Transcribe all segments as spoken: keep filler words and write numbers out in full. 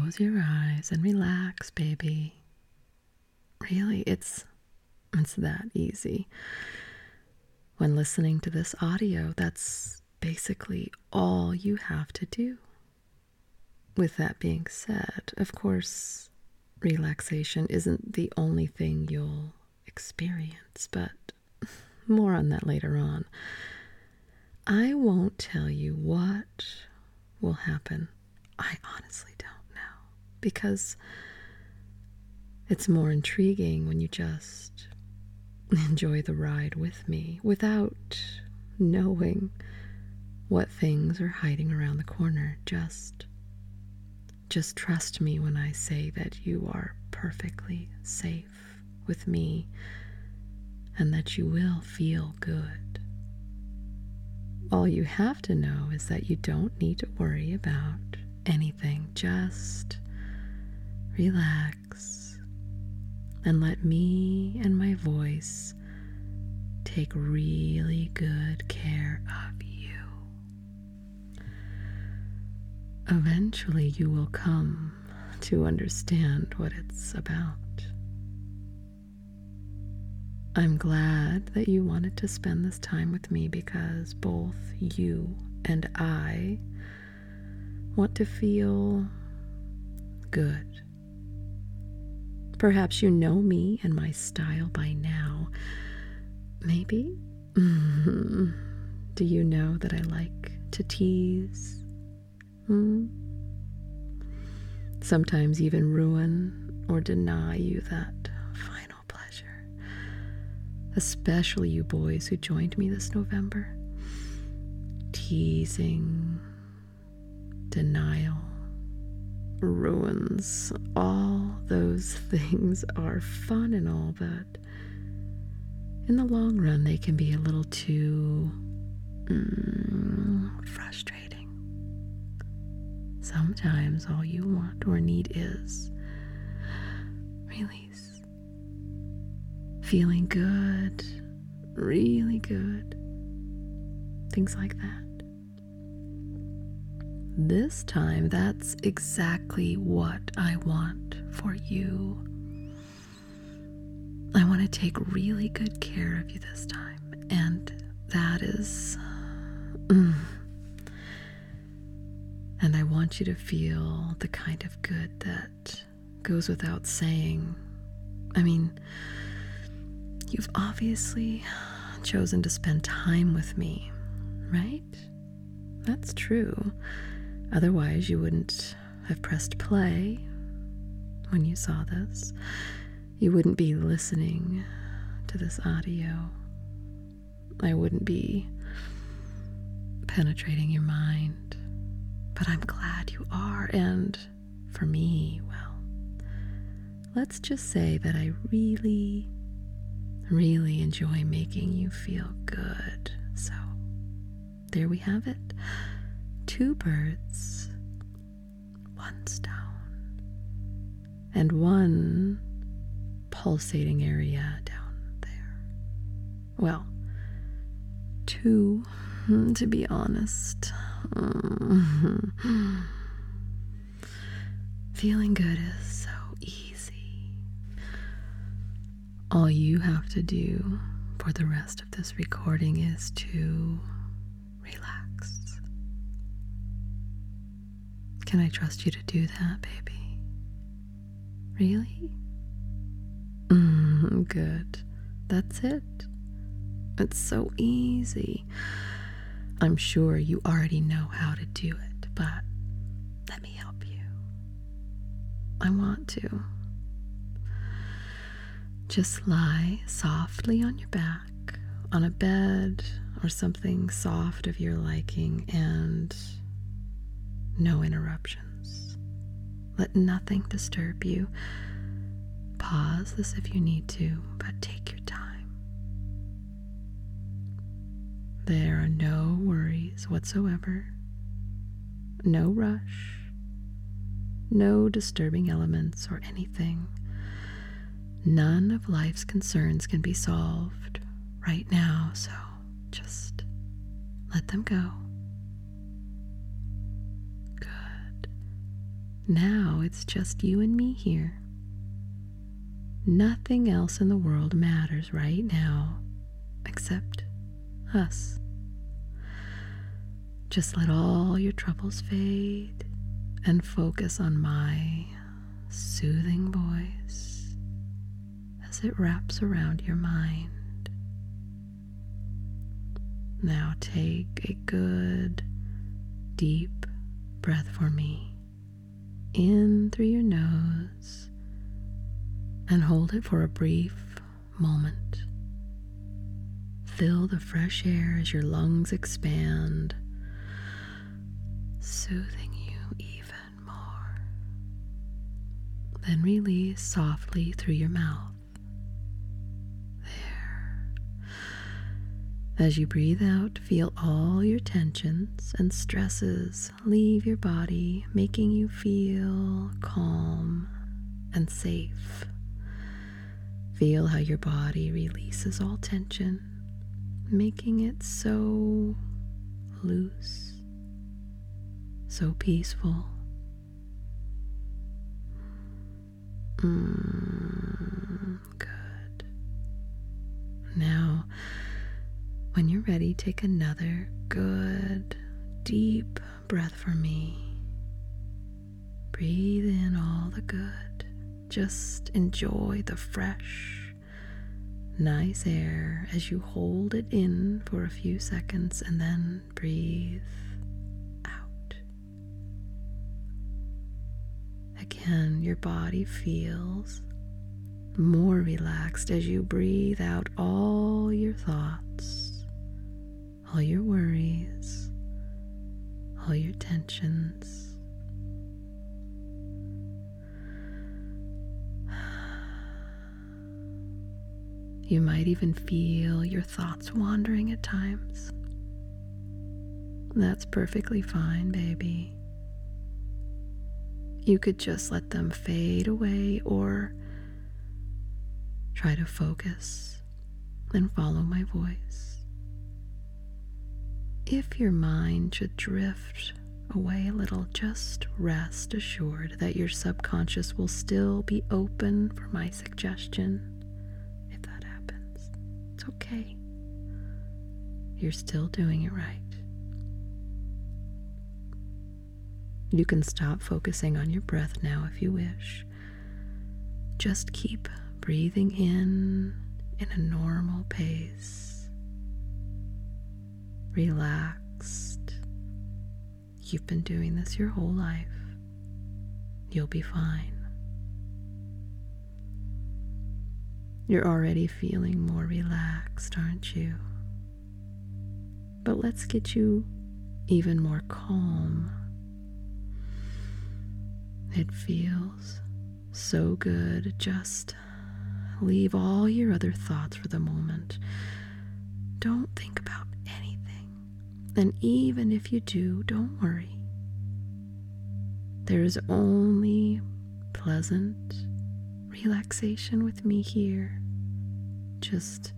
close your eyes and relax, baby. Really, it's it's that easy. When listening to this audio, that's basically all you have to do. With that being said, of course, relaxation isn't the only thing you'll experience, but more on that later on. I won't tell you what will happen. I honestly don't know, because it's more intriguing when you just enjoy the ride with me without knowing what things are hiding around the corner. Just Just trust me when I say that you are perfectly safe with me and that you will feel good. All you have to know is that you don't need to worry about anything. Just relax and let me and my voice take really good care of you. Eventually, you will come to understand what it's about. I'm glad that you wanted to spend this time with me because both you and I want to feel good. Perhaps you know me and my style by now. Maybe? Do you know that I like to tease? Hmm? Sometimes even ruin or deny you that final pleasure. Especially you boys who joined me this November. Teasing, denial, ruins, all those things are fun and all, but in the long run they can be a little too mm, frustrating. Sometimes all you want or need is release. Feeling good, really good. Things like that. This time, that's exactly what I want for you. I want to take really good care of you this time, and that is... Mm, And I want you to feel the kind of good that goes without saying. I mean, you've obviously chosen to spend time with me, right? That's true. Otherwise, you wouldn't have pressed play when you saw this. You wouldn't be listening to this audio. I wouldn't be penetrating your mind. But I'm glad you are, and for me, well, let's just say that I really, really enjoy making you feel good. So, there we have it. Two birds, one stone, and one pulsating area down there. Well, two, to be honest. Mm-hmm. Feeling good is so easy. All you have to do for the rest of this recording is to relax. Can I trust you to do that, baby? Really? Mm, good. That's it. It's so easy. I'm sure you already know how to do it, but let me help you. I want to. Just lie softly on your back, on a bed or something soft of your liking, and no interruptions. Let nothing disturb you. Pause this if you need to, but take your time. There are no worries whatsoever, no rush, no disturbing elements or anything. None of life's concerns can be solved right now, so just let them go. Good. Now it's just you and me here. Nothing else in the world matters right now except us. Just let all your troubles fade and focus on my soothing voice as it wraps around your mind. Now take a good, deep breath for me, in through your nose, and hold it for a brief moment. Feel the fresh air as your lungs expand, soothing you even more. Then release softly through your mouth. There. As you breathe out, feel all your tensions and stresses leave your body, making you feel calm and safe. Feel how your body releases all tension, making it so loose, so peaceful. Mm, good. Now, when you're ready, take another good, deep breath for me. Breathe in all the good. Just enjoy the fresh, nice air as you hold it in for a few seconds and then breathe out. Again, your body feels more relaxed as you breathe out all your thoughts, all your worries, all your tensions. You might even feel your thoughts wandering at times. That's perfectly fine, baby. You could just let them fade away or try to focus and follow my voice. If your mind should drift away a little, just rest assured that your subconscious will still be open for my suggestion. It's okay. You're still doing it right. You can stop focusing on your breath now if you wish. Just keep breathing in in a normal pace. Relaxed. You've been doing this your whole life. You'll be fine. You're already feeling more relaxed, aren't you? But let's get you even more calm. It feels so good. Just leave all your other thoughts for the moment. Don't think about anything. And even if you do, don't worry. There is only pleasant relaxation with me here. Just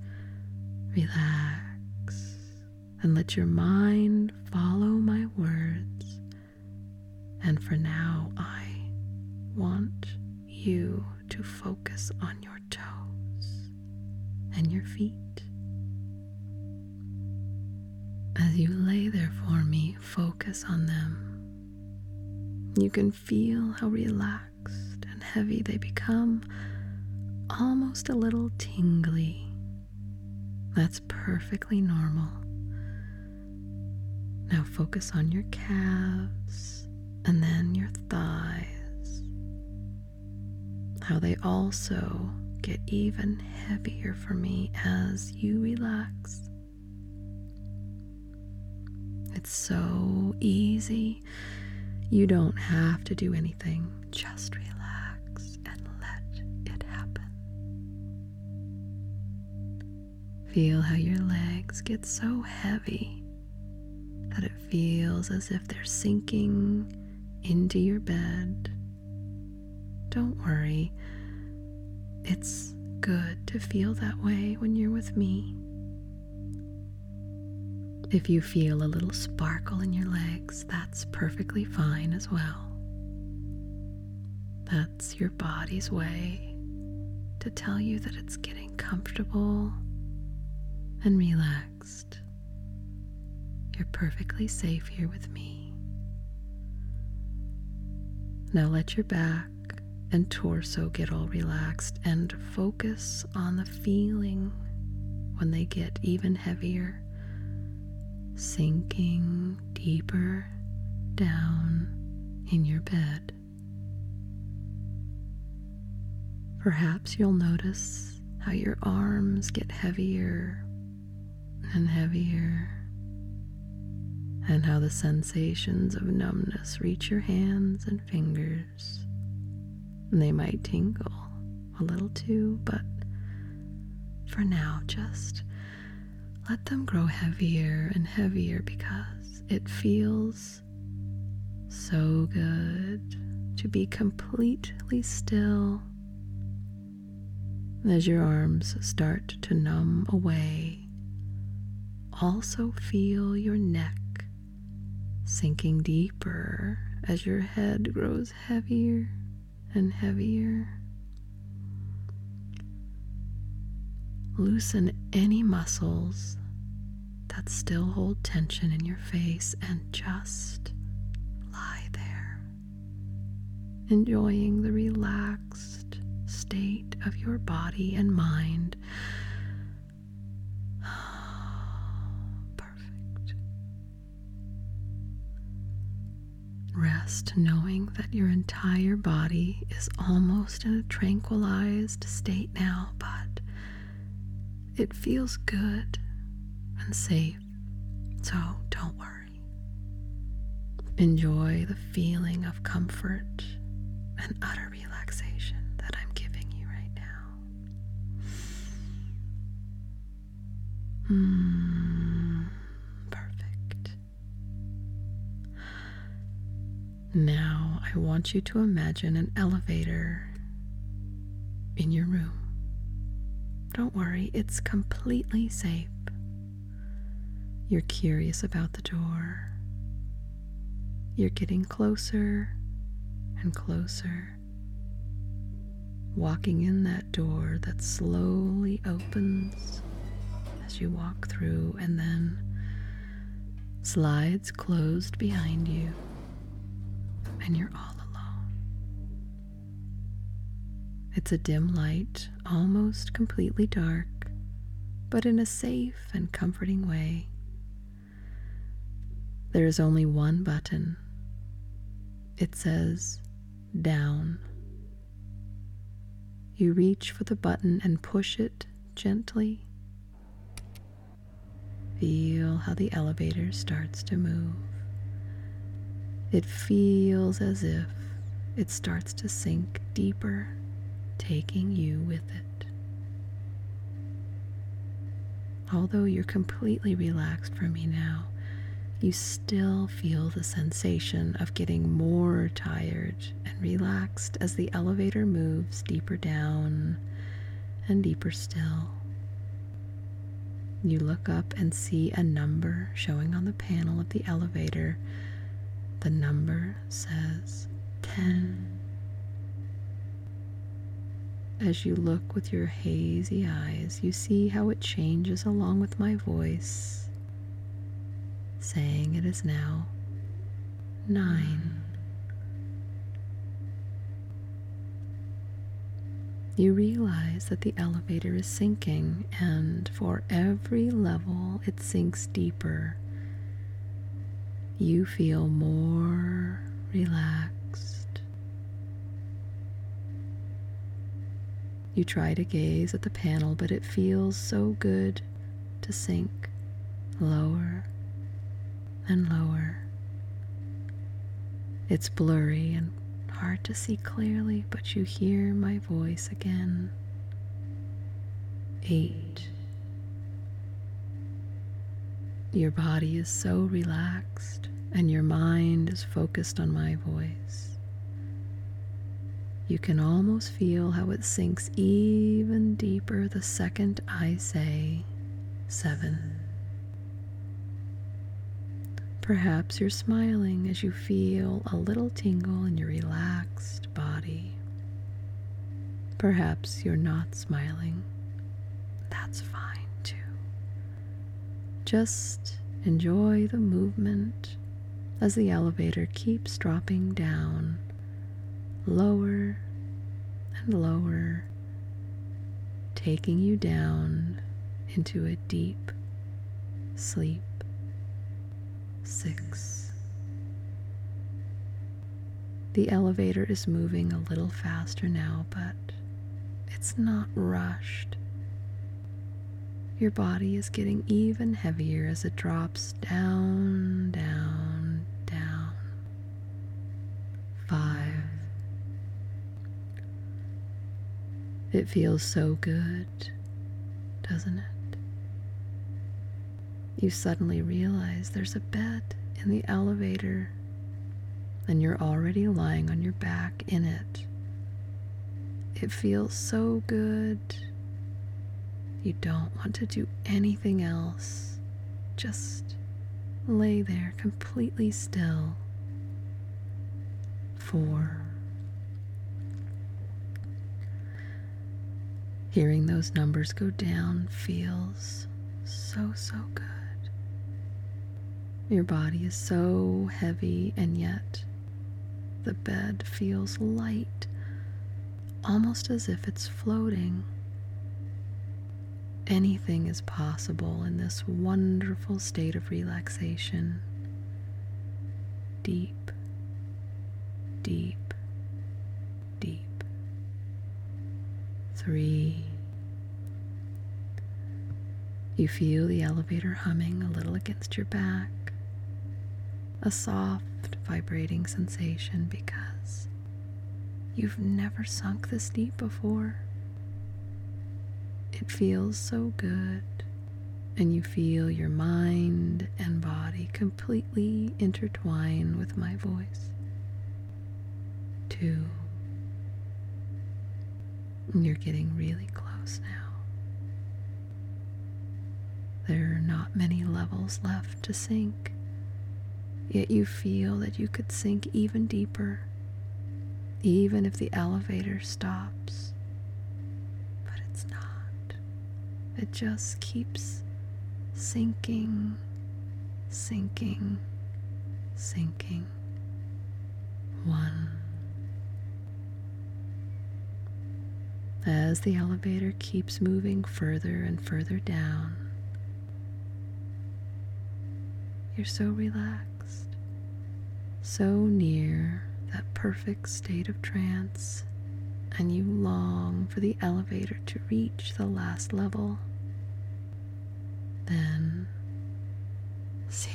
relax and let your mind follow my words. And for now, I want you to focus on your toes and your feet. As you lay there for me, focus on them. You can feel how relaxed and heavy they become, almost a little tingly. That's perfectly normal. Now focus on your calves and then your thighs. How they also get even heavier for me as you relax. It's so easy. You don't have to do anything. Just relax and let it happen. Feel how your legs get so heavy that it feels as if they're sinking into your bed. Don't worry. It's good to feel that way when you're with me. If you feel a little sparkle in your legs, that's perfectly fine as well. That's your body's way to tell you that it's getting comfortable and relaxed. You're perfectly safe here with me. Now let your back and torso get all relaxed and focus on the feeling when they get even heavier, sinking deeper down in your bed. Perhaps you'll notice how your arms get heavier and heavier, and how the sensations of numbness reach your hands and fingers. And they might tingle a little too, but for now, just let them grow heavier and heavier because it feels so good to be completely still. As your arms start to numb away, also feel your neck sinking deeper as your head grows heavier and heavier. Loosen any muscles that still hold tension in your face and just lie there, enjoying the relaxed state of your body and mind. Perfect. Rest knowing that your entire body is almost in a tranquilized state now, but it feels good and safe, so don't worry. Enjoy the feeling of comfort and utter relaxation that I'm giving you right now. Hmm, perfect. Now I want you to imagine an elevator in your room. Don't worry, it's completely safe. You're curious about the door. You're getting closer and closer, walking in that door that slowly opens as you walk through and then slides closed behind you, and you're all alone. It's a dim light, almost completely dark, but in a safe and comforting way. There is only one button. It says down. You reach for the button and push it gently. Feel how the elevator starts to move. It feels as if it starts to sink deeper, taking you with it. Although you're completely relaxed from me now, you still feel the sensation of getting more tired and relaxed as the elevator moves deeper down and deeper still. You look up and see a number showing on the panel of the elevator. The number says ten. As you look with your hazy eyes, you see how it changes along with my voice, saying it is now nine. You realize that the elevator is sinking, and for every level it sinks deeper, you feel more relaxed. You try to gaze at the panel, but it feels so good to sink lower and lower. It's blurry and hard to see clearly, but you hear my voice again. Eight. Your body is so relaxed, and your mind is focused on my voice. You can almost feel how it sinks even deeper the second I say seven. Perhaps you're smiling as you feel a little tingle in your relaxed body. Perhaps you're not smiling. That's fine too. Just enjoy the movement as the elevator keeps dropping down, lower and lower, taking you down into a deep sleep. Six. The elevator is moving a little faster now, but it's not rushed. Your body is getting even heavier as it drops down, down, down. Five. It feels so good, doesn't it? You suddenly realize there's a bed in the elevator, and you're already lying on your back in it. It feels so good. You don't want to do anything else. Just lay there completely still. Four. Hearing those numbers go down feels so, so good. Your body is so heavy, and yet the bed feels light, almost as if it's floating. Anything is possible in this wonderful state of relaxation. Deep, deep, deep. Three. You feel the elevator humming a little against your back, a soft, vibrating sensation because you've never sunk this deep before. It feels so good, and you feel your mind and body completely intertwine with my voice. Two. You're getting really close now. There are not many levels left to sink, yet you feel that you could sink even deeper, even if the elevator stops. But it's not. It just keeps sinking, sinking, sinking. One. As the elevator keeps moving further and further down, you're so relaxed, so near that perfect state of trance, and you long for the elevator to reach the last level. Then, zero.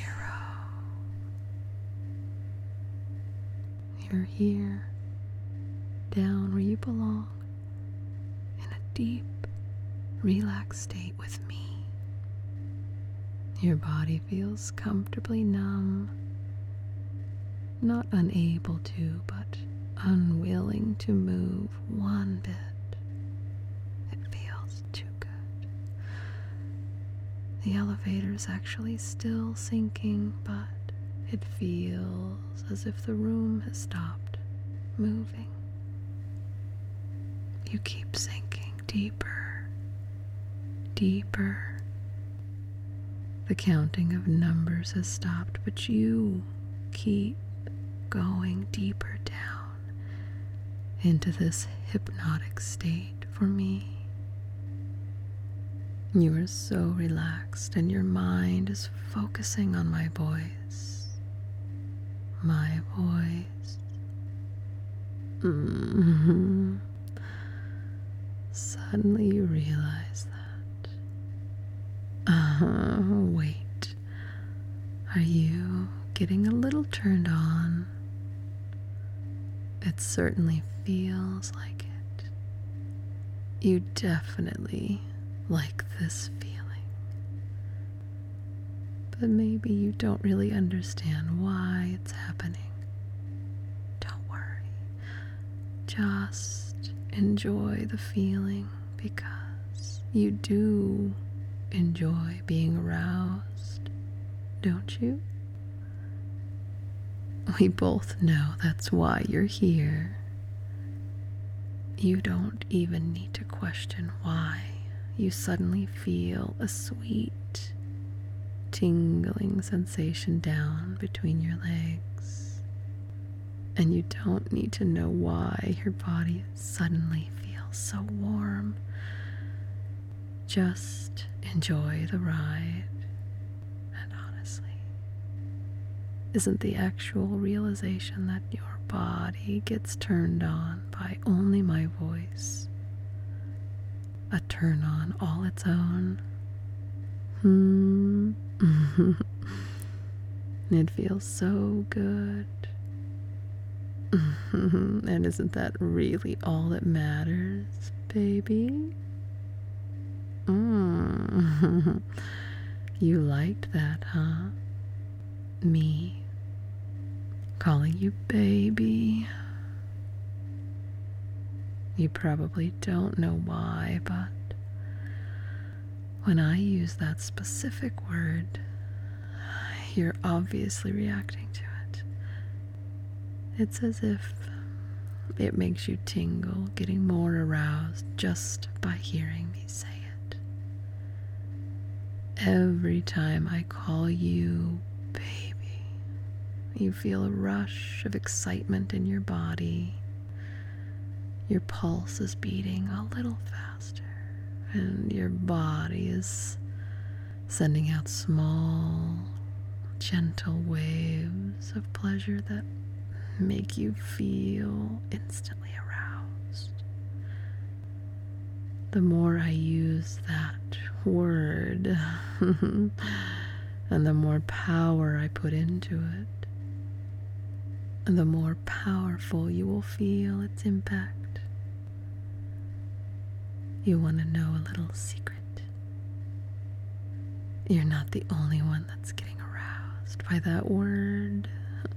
You're here, down where you belong, in a deep, relaxed state with me. Your body feels comfortably numb, not unable to, but unwilling to move one bit. It feels too good. The elevator is actually still sinking, but it feels as if the room has stopped moving. You keep sinking deeper, deeper. The counting of numbers has stopped, but you keep going deeper down into this hypnotic state for me. You are so relaxed, and your mind is focusing on my voice. My voice. Mm-hmm. Suddenly you realize that. Uh, wait. Are you getting a little turned on? It certainly feels like it. You definitely like this feeling. But maybe you don't really understand why it's happening. Don't worry. Just enjoy the feeling, because you do enjoy being aroused, don't you? We both know that's why you're here. You don't even need to question why you suddenly feel a sweet, tingling sensation down between your legs. And you don't need to know why your body suddenly feels so warm. Just enjoy the ride. And honestly, isn't the actual realization that your body gets turned on by only my voice a turn on all its own? Hmm. It feels so good. And isn't that really all that matters, baby? Mm. You liked that, huh? Me calling you baby. You probably don't know why, but when I use that specific word, you're obviously reacting to it. It's as if it makes you tingle, getting more aroused just by hearing me say it. Every time I call you baby, you feel a rush of excitement in your body. Your pulse is beating a little faster, and your body is sending out small, gentle waves of pleasure that make you feel instantly aroused. The more I use that word, and the more power I put into it, the more powerful you will feel its impact. You want to know a little secret? You're not the only one that's getting aroused by that word.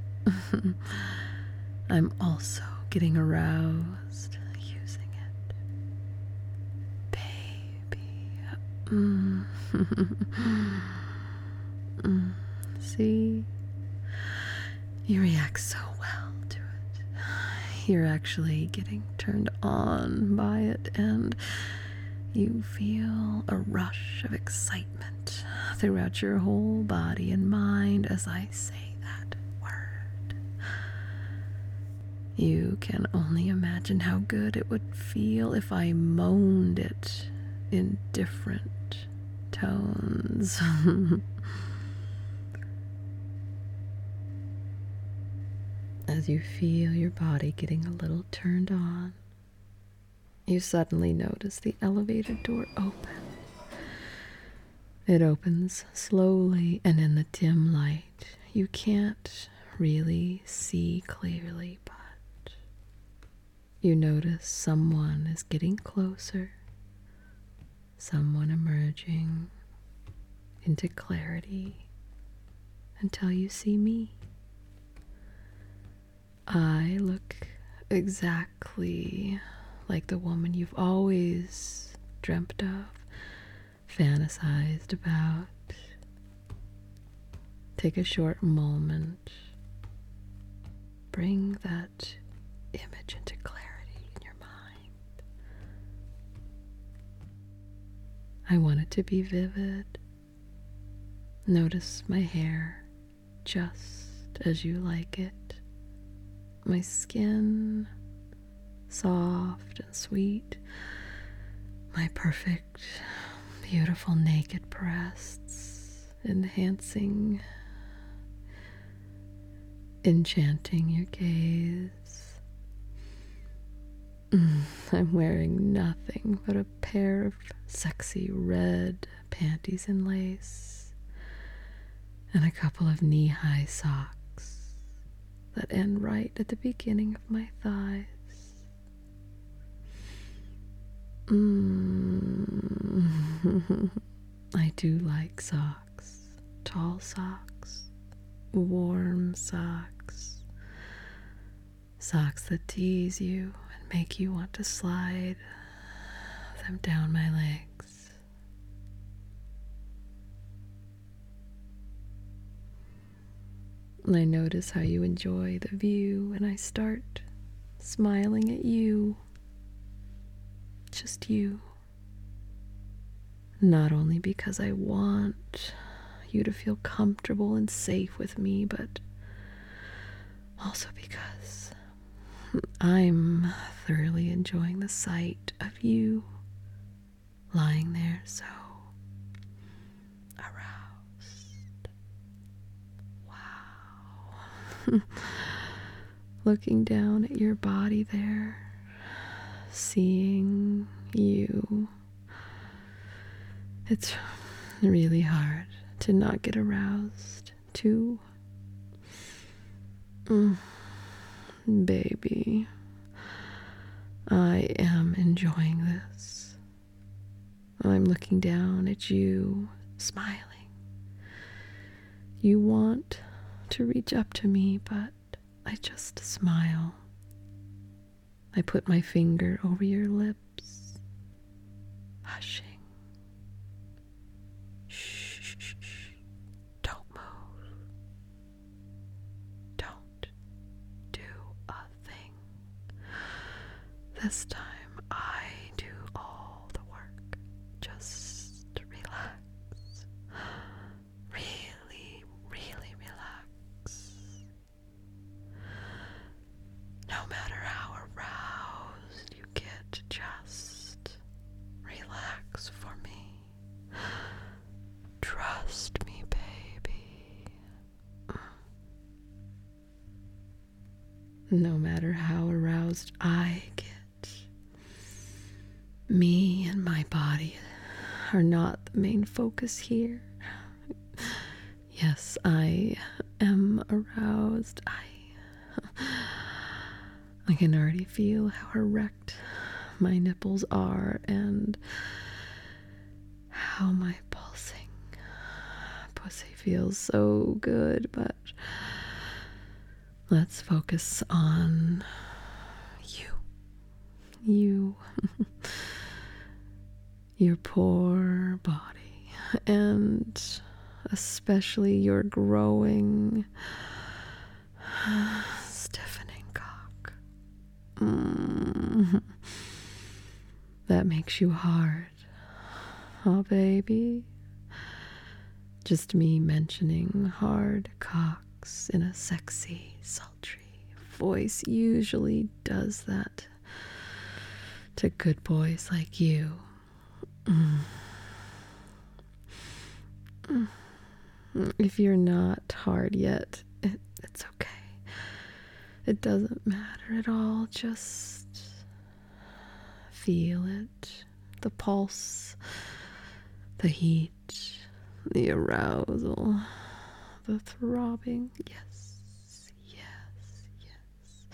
I'm also getting aroused using it. Baby. Mm. Mm. See? You react so well to it. You're actually getting turned on by it, and you feel a rush of excitement throughout your whole body and mind as I say that word. You can only imagine how good it would feel if I moaned it in different tones. As you feel your body getting a little turned on, you suddenly notice the elevator door open. It opens slowly, and in the dim light, you can't really see clearly, but you notice someone is getting closer, someone emerging into clarity until you see me. I look exactly like the woman you've always dreamt of, fantasized about. Take a short moment. Bring that image into clarity in your mind. I want it to be vivid. Notice my hair just as you like it. My skin, soft and sweet. My perfect, beautiful naked breasts, enhancing, enchanting your gaze. Mm, I'm wearing nothing but a pair of sexy red panties and lace, and a couple of knee-high socks that end right at the beginning of my thighs. Mm. I do like socks, tall socks, warm socks, socks that tease you and make you want to slide them down my legs. I notice how you enjoy the view, and I start smiling at you just you. Not only because I want you to feel comfortable and safe with me, but also because I'm thoroughly enjoying the sight of you lying there so aroused. Wow. Looking down at your body there, seeing you. It's really hard to not get aroused, too. Mm, baby, I am enjoying this. I'm looking down at you, smiling. You want to reach up to me, but I just smile. I put my finger over your lips, hushing. Shh, shh, shh. Don't move. Don't do a thing. This time I do all the work. Just relax. Really, really relax. No matter how aroused you get, just relax for me. Trust me, baby. No matter how aroused I get, me and my body are not the main focus here. Yes, I am aroused. I I can already feel how erect my nipples are and how my pulsing pussy feels so good, but let's focus on you. You. Your poor body, and especially your growing, stiffening cock. Mm. That makes you hard. Oh, baby. Just me mentioning hard cocks in a sexy, sultry voice usually does that to good boys like you. Mm. Mm. If you're not hard yet, it, it's okay. It doesn't matter at all. Just feel it. The pulse, the heat, the arousal, the throbbing. Yes, yes, yes.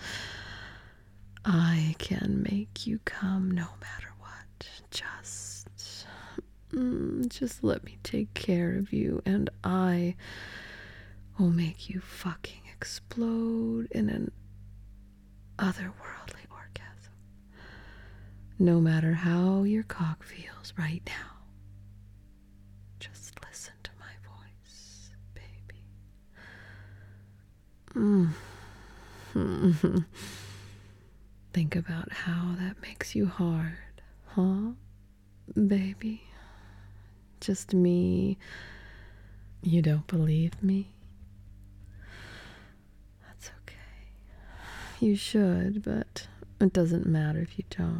I can make you come no matter what. Just, mm, just let me take care of you, and I will make you fucking explode in an otherworldly orgasm. No matter how your cock feels right now. Just listen to my voice, baby. Mm. Think about how that makes you hard, huh, baby? Just me. You don't believe me? That's okay. You should, but it doesn't matter if you don't.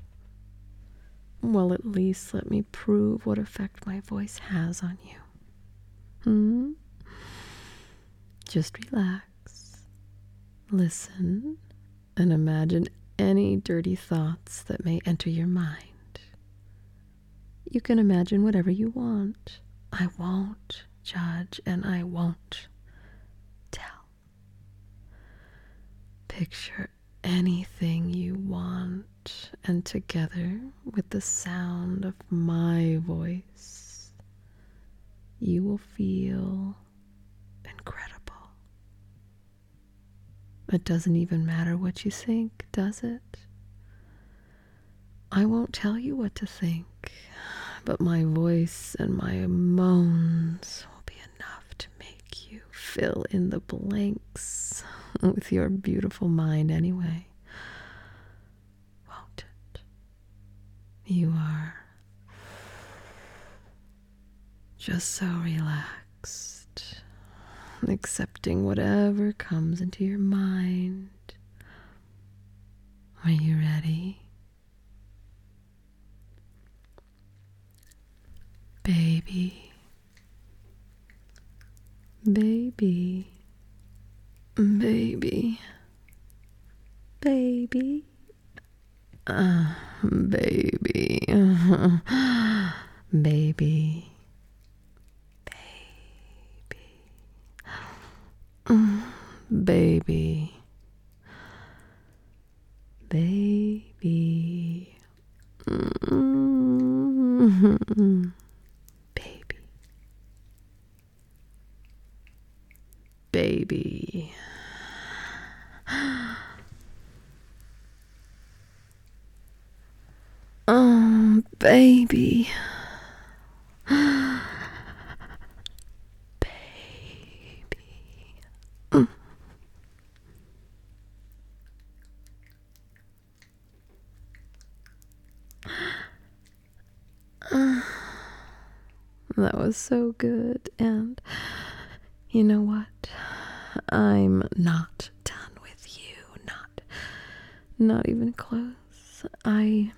Well, at least let me prove what effect my voice has on you. Hmm? Just relax, listen, and imagine any dirty thoughts that may enter your mind. You can imagine whatever you want. I won't judge, and I won't tell. Picture anything you want, and together with the sound of my voice, you will feel incredible. It doesn't even matter what you think, does it? I won't tell you what to think, but my voice and my moans will be enough to make you fill in the blanks with your beautiful mind anyway. Won't it? You are just so relaxed, accepting whatever comes into your mind. Are you ready? Baby, baby, baby, baby, uh, baby, uh, baby, baby, baby, mm, baby, baby. Oh, baby. That was so good. And you know what? I'm not done with you. Not not even close. I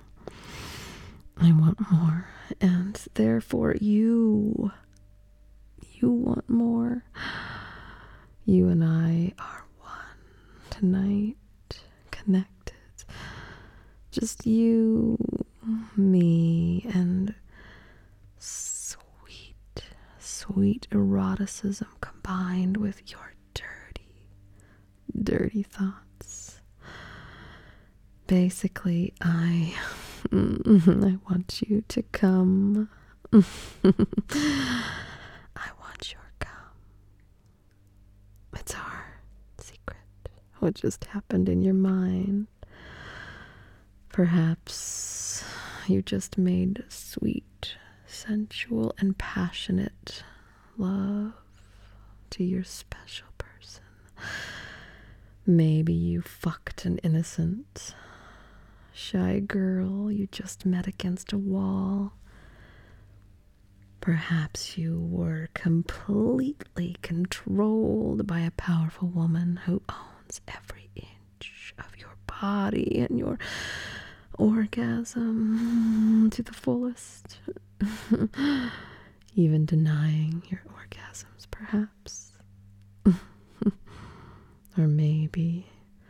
I want more. And therefore you you want more. You and I are one tonight, connected. Just you, me, and sweet, sweet eroticism combined with your dirty, dirty thoughts. Basically, I, I want you to come. I want your come. It's our secret. What just happened in your mind? Perhaps you just made sweet, sensual, and passionate love to your special person. Maybe you fucked an innocent, shy girl you just met against a wall. Perhaps you were completely controlled by a powerful woman who owns every inch of your body and your orgasm to the fullest. Even denying your orgasms, perhaps. Or maybe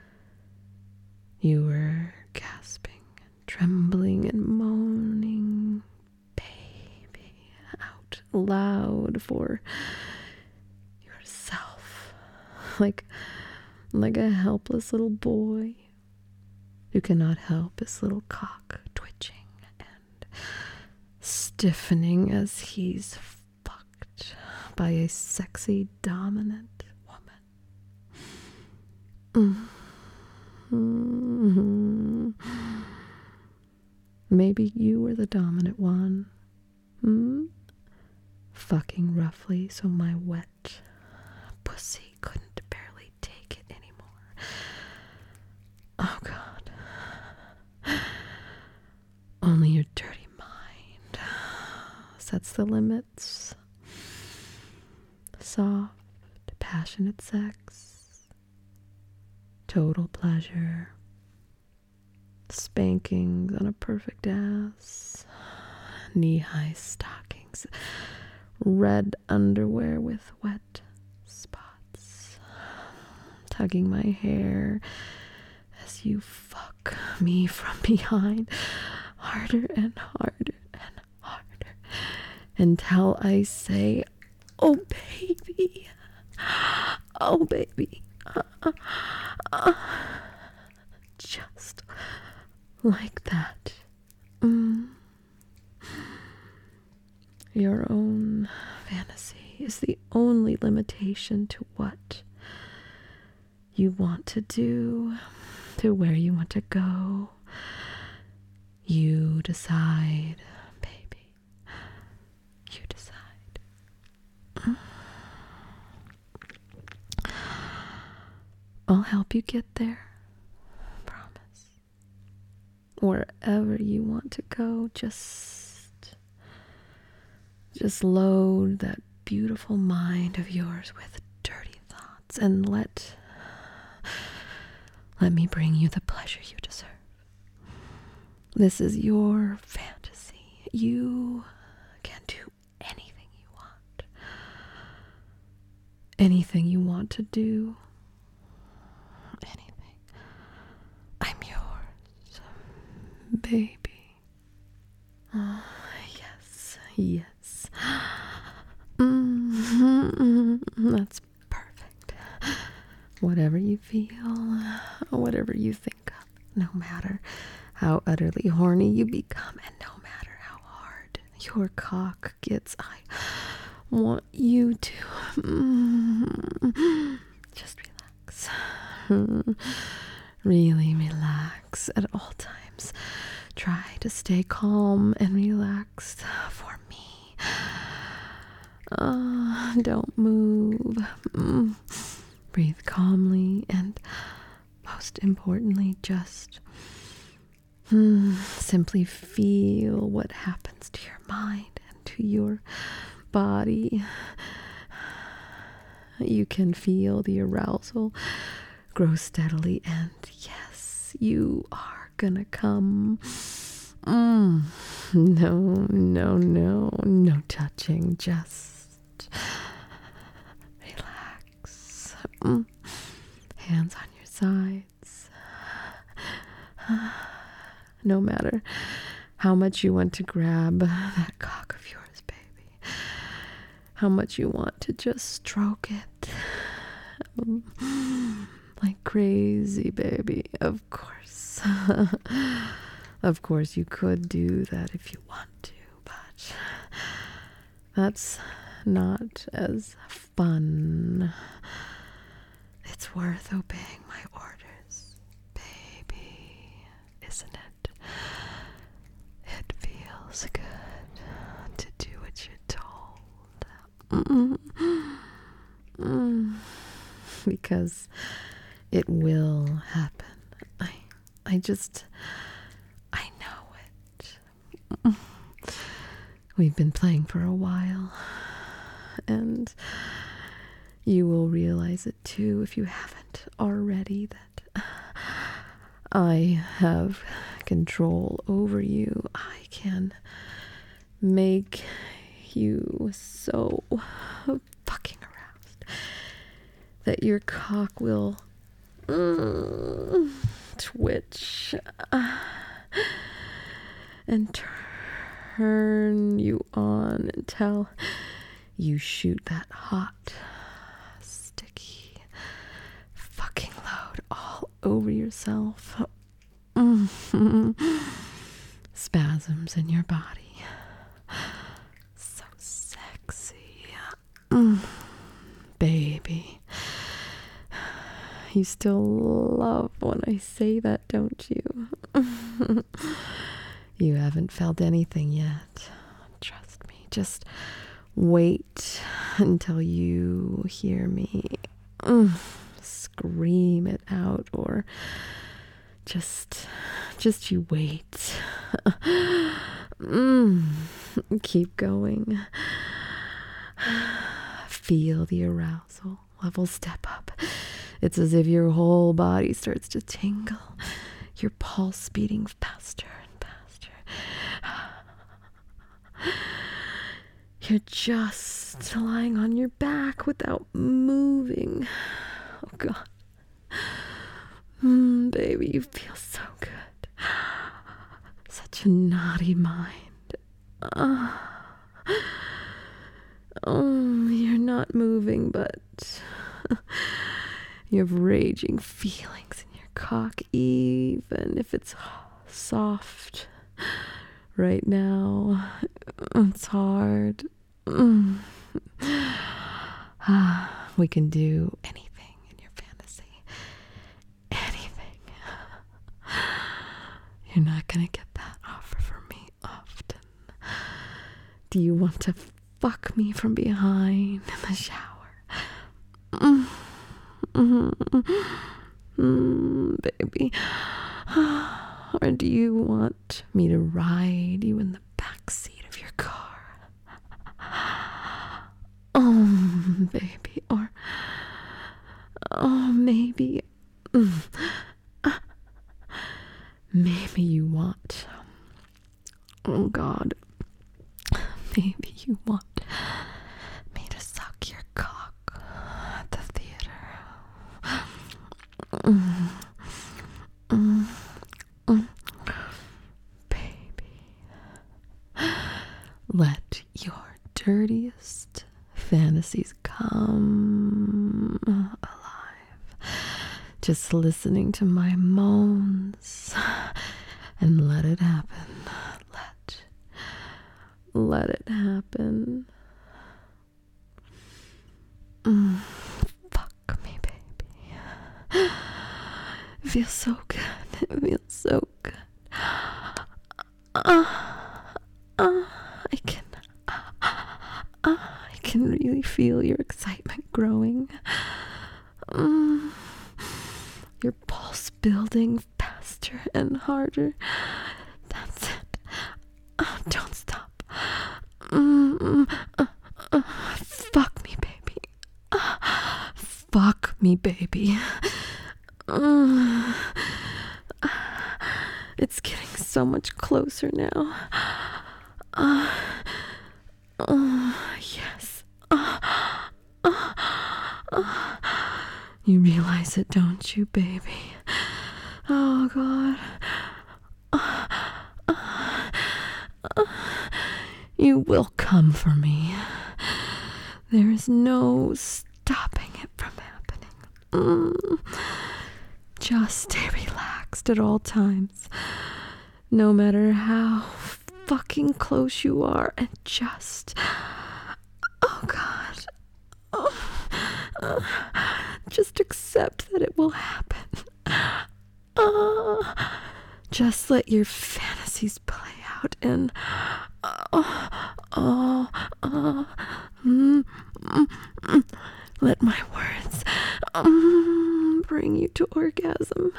you were gasping and trembling and moaning, baby, out loud for yourself, like like a helpless little boy who cannot help his little cock twitching and stiffening as he's fucked by a sexy, dominant woman. Mm-hmm. Maybe you were the dominant one. Hmm? Fucking roughly so my wet pussy couldn't barely take it anymore. Oh God. Only your dirty mind sets the limits. Soft, passionate sex, total pleasure, spankings on a perfect ass, knee-high stockings, red underwear with wet spots, tugging my hair as you fuck me from behind, harder and harder and harder, until I say, oh baby, oh baby, uh, uh, uh, just like that. Mm. Your own fantasy is the only limitation to what you want to do, to where you want to go. You decide, baby. You decide. I'll help you get there. Promise. wherever you want to go. Just, just load that beautiful mind of yours with dirty thoughts and let, let me bring you the pleasure you deserve. This is your fantasy. You can do anything you want. Anything you want to do. Anything. I'm yours, baby. Oh, yes, yes. Mm-hmm. That's perfect. Whatever you feel, whatever you think of, no matter how utterly horny you become, and no matter how hard your cock gets, I want you to mm, just relax. Really relax at all times. Try to stay calm and relaxed for me. Uh, don't move. Mm. Breathe calmly, and most importantly, just mm, simply feel what happens to your mind and to your body. You can feel the arousal grow steadily, and yes, you are gonna come. Mm. No, no, no, no touching, just relax. Mm. Hands on your sides. No matter how much you want to grab that cock of yours, baby. How much you want to just stroke it. Like crazy, baby. Of course. Of course you could do that if you want to, but that's not as fun. It's worth obeying my orders, baby, isn't it? It feels good to do what you're told. Mm-mm. Mm. Because it will happen. I, I just, I know it. We've been playing for a while, and you will realize it too if you haven't already, that I have control over you. I can make you so fucking aroused that your cock will mm, twitch uh, and turn you on until you shoot that hot, sticky fucking load all over yourself. Mm. Spasms in your body. So sexy. Mm. Baby. You still love when I say that, don't you? You haven't felt anything yet. Trust me. Just wait until you hear me mm, scream it out, or just, just you wait. mm, keep going. Feel the arousal level step up. It's as if your whole body starts to tingle, your pulse beating faster and faster. You're just lying on your back without moving. Oh, God. Mm, baby, you feel so good. Such a naughty mind. Uh, oh, you're not moving, but you have raging feelings in your cock, even if it's soft right now. It's hard. Mm. We can do anything in your fantasy. Anything. You're not gonna get that offer from me often. Do you want to fuck me from behind in the shower? Mm. Mm, mm, baby. Or do you want me to ride you in the back seat of your car? Oh, baby. Or, oh, maybe, maybe you want, oh God, maybe you want me to suck your cock at the theater. Mm, mm, mm. Baby, let your dirtiest fantasies come alive. Just listening to my moans and let it happen. Let, let it happen. Mm, fuck me, baby. It feels so good. It feels so good. Uh, uh, I can, uh, uh, I can really feel your excitement growing. Um, your pulse building faster and harder. That's it. Uh, don't stop. Mm, uh, uh, fuck me, baby. Uh, fuck me, baby. Uh, it's getting so much closer now. Uh, uh, yes. Uh, uh, uh. You realize it, don't you, baby? Oh, God. Uh, uh, uh. You will come for me. There is no stopping it from happening. Mm. Just stay relaxed at all times. No matter how fucking close you are, and just, oh God, oh, uh, just accept that it will happen. Uh, just let your fantasies play out and, uh, uh, uh, mm, mm, mm, let my words um, bring you to orgasm.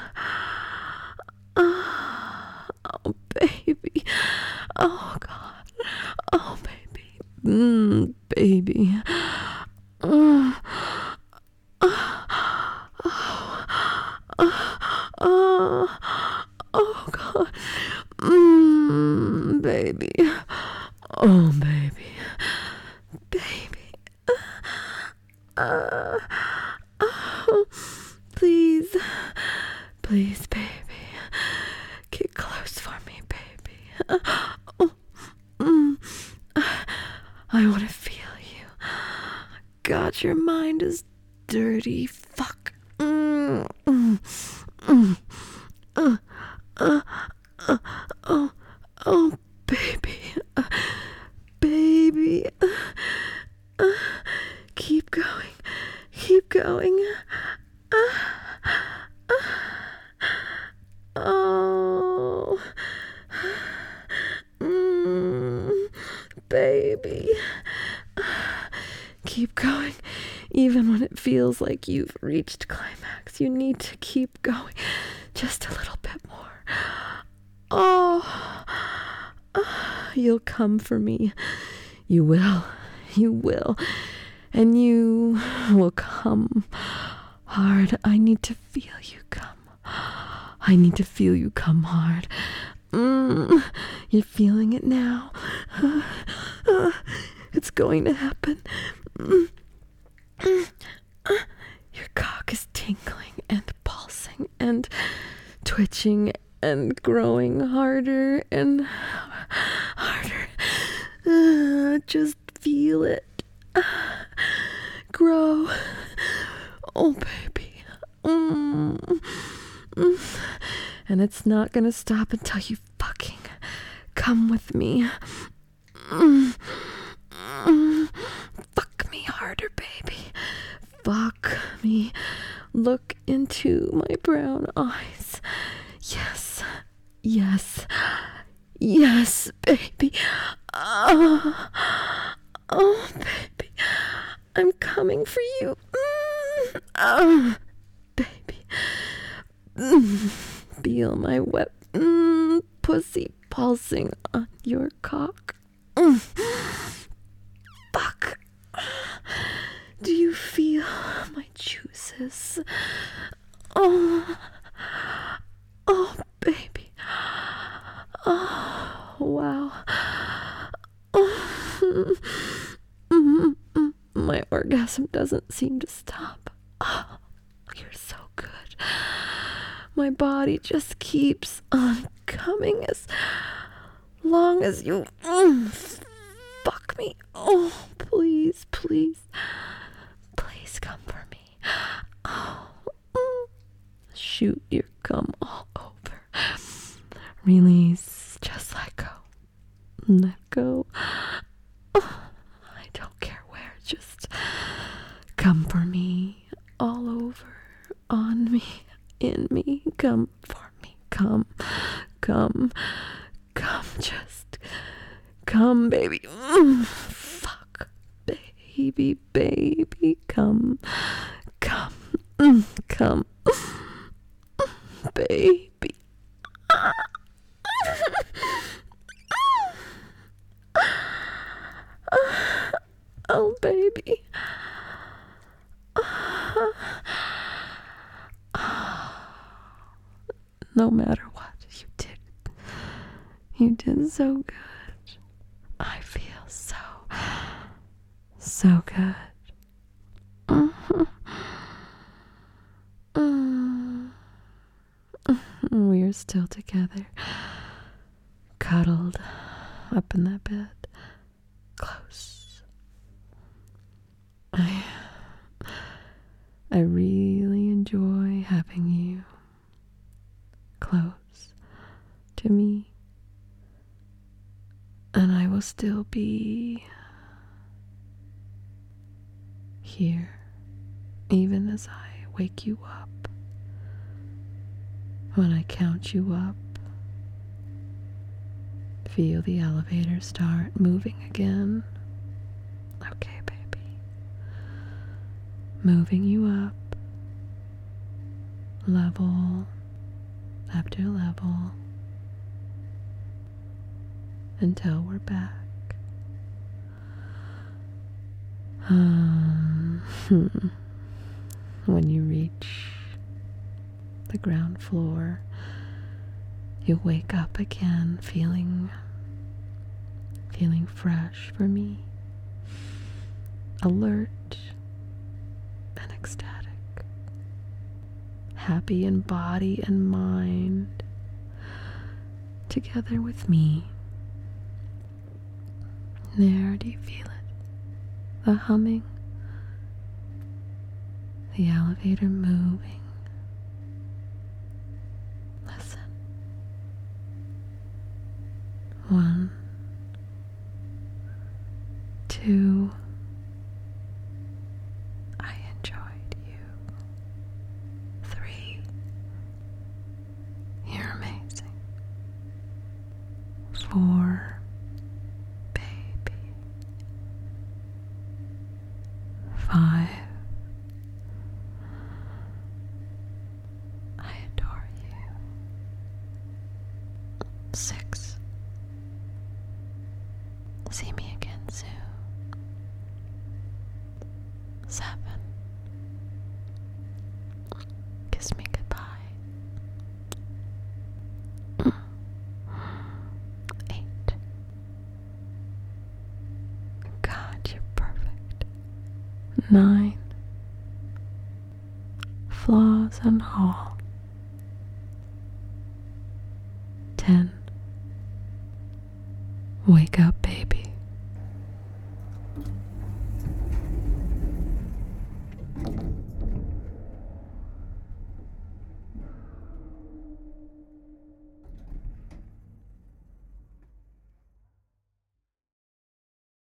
Uh, oh, baby. Oh, God. Oh, baby. Mm, baby. Uh, uh, oh, uh, uh, oh, God. Mm, baby. Oh, baby. Baby. Uh, oh, please. Please, baby. Get close for me, baby. Uh, oh, mm, I want to feel you. God, your mind is dirty. Fuck. Mm, mm, mm, uh, uh, uh, oh, oh, baby. Uh, baby. Uh, uh, keep going. Keep going. Uh, uh, oh. Mm, baby. Keep going. Even when it feels like you've reached climax, you need to keep going. Just a little bit more. Oh. You'll come for me. You will. You will. And you will come hard. I need to feel you come. I need to feel you come hard. Mm, you're feeling it now. Uh, uh, it's going to happen. Mm, mm, uh, your cock is tingling and pulsing and twitching and growing harder and harder. Uh, just feel it. Uh, grow. Oh, baby. Mm, mm. And it's not gonna stop until you fucking come with me. Mm, mm. Fuck me harder, baby. Fuck me. Look into my brown eyes. Yes. Yes. Yes, baby. Oh, oh, baby. I'm coming for you. Mm, oh, baby. Mm, feel my wet mm, pussy pulsing on your cock. Mm. Fuck. Do you feel my juices? Oh, oh, baby. Oh, wow. Oh. Mm-hmm. My orgasm doesn't seem to stop. Oh, you're so good. My body just keeps on coming as long as you mm, fuck me. Oh, please, please, please come for me. Oh, mm. Shoot your cum all over. Release, just let go. Let go. Oh, I don't care where, just come for me, all over, on me, in me. Come for me. Come, come, come, just come, baby. Mm, fuck, baby, baby, come, come, mm, come, baby. Oh, baby. No matter what you did, you did so good. I feel so, so good. Mm-hmm. Mm. We're still together, cuddled up in that bed, close. I, I really enjoy having you close to me, and I will still be here even as I wake you up. When I count you up, feel the elevator start moving again. Okay, baby. Moving you up, level after level, until we're back. Um, hmm. When you reach the ground floor, you wake up again feeling feeling fresh for me, alert and ecstatic, happy in body and mind, together with me. There, do you feel it? The humming, the elevator moving. Listen. One, two. I enjoyed you. Three. You're amazing. Four. Baby. Five. I adore you. Six. See me again soon. Seven. Kiss me goodbye. Eight. God, you're perfect. Nine. Flaws and all. Ten. Wake up, baby.